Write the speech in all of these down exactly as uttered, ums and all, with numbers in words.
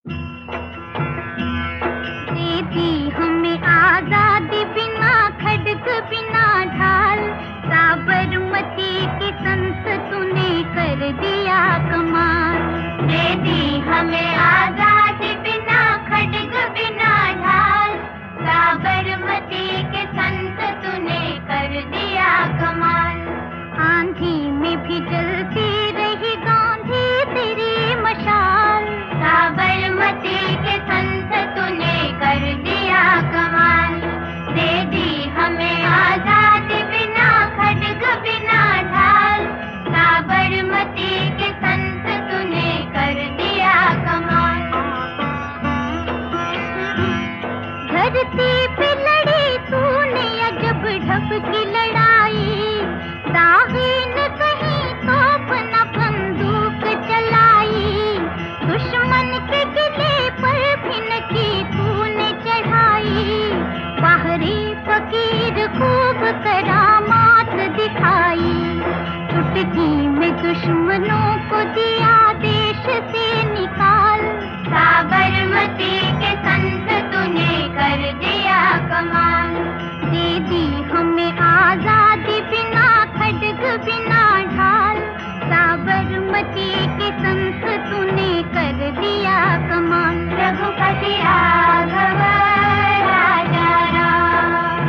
दे दी हमें आजादी बिना खड्ग बिना ढाल, साबरमती की संत तूने कर दिया कमाल। दे दी हमें आजादी बिना खड्ग बिना ढाल, साबरमती के संत तूने कर दिया कमाल। आंधी में भी जलती रही गांधी तेरी मशाल, साबरमती के संत तूने कर दिया कमाल। दे दी हमें आजादी बिना खड्ग बिना ढाल, साबरमती के संत तूने कर दिया कमाल। धरती पे लड़ी तूने अजब ढब की लड़ाई, दागे न कहीं तोप न बंदूक चलाई, दुश्मन के किले पर भी न की तूने चढ़ाई। बाहरी फकीर खूब करामात दिखाई, चुटकी में दुश्मनों को दिया देश से निकाल, साबरमती के संत तूने कर दिया कमाल। दे दी हमें आजादी बिना खड्ग बिना ढाल, साबरमती के संत तूने कर दिया कमाल। रघुपति राघव राजा राम,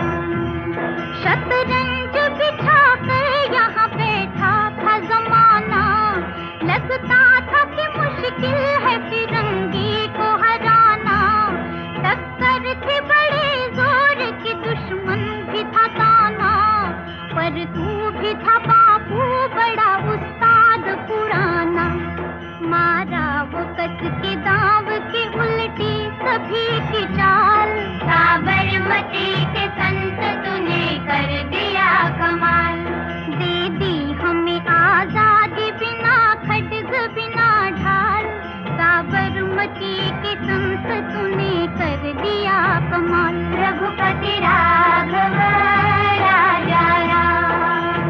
शतरंज बिछा कर यहाँ बैठा था जमाना, लगता था कि मुश्किल है फिरंगी को हराना। टक्कर थी बड़े जोर की, दुश्मन भी था ताना, पर तू भी था बापू बड़ा उस्ताद पुराना। मारा वो कस के दाव की उल्टी सभी की चाल, साबरमती के संत तूने कर दिया कमाल। दे दी हमें आजादी बिना खड्ग बिना ढाल, साबरमती के संत तूने कर दिया कमाल। रघुपति राघव राजा राम,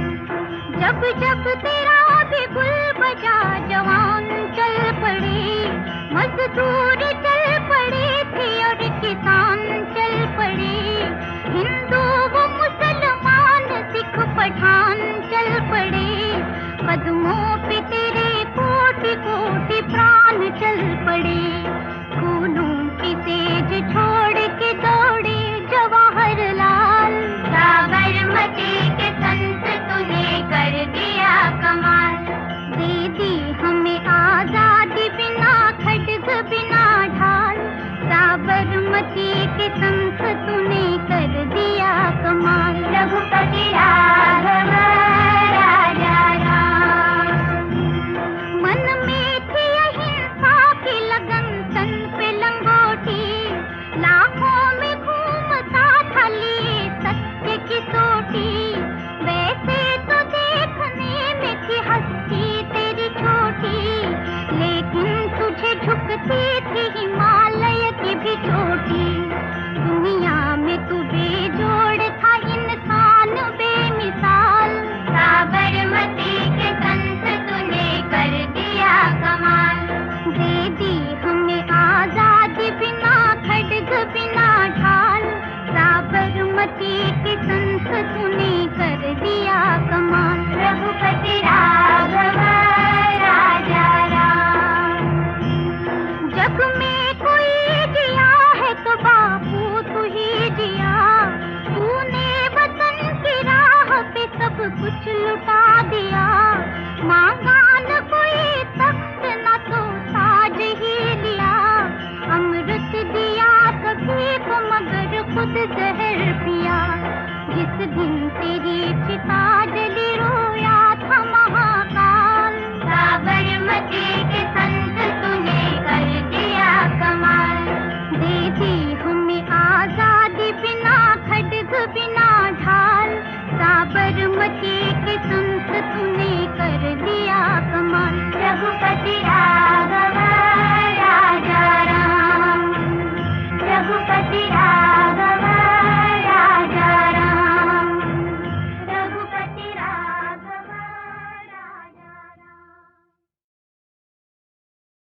जब जब तेरा भी गुल बजा जवान चल पड़े, मजदूर चल पड़े थे और किसान चल पड़े, हिंदू वो मुसलमान सिख पठान चल पड़े, कदमों पे तेरे कोटि कोटि प्राण चल पड़े। खूनों की तेज छोड़ के दौड़े जवाहरलाल, साबरमती के संत तूने कर दिया कमाल। दे दी हमें आजादी बिना खड्ग बिना ढाल, साबरमती के संत तूने कर दिया कमाल। रघुपति राघव राजा राम, मन में थी अहिंसा की लगन तन पे लंगोटी, लाखों में घूमता था लिए सत्य की सोटी। वैसे तो देखने में थी हस्ती तेरी छोटी, लेकिन तुझे झुकती थी हिमालय की भी चोटी। दुनिया में तू बेजोड़ था, इंसान बेमिसाल, साबरमती के संत तूने कर दिया कमाल। दे दी हमें आजादी बिना खड्ग बिना ढाल, साबरमती के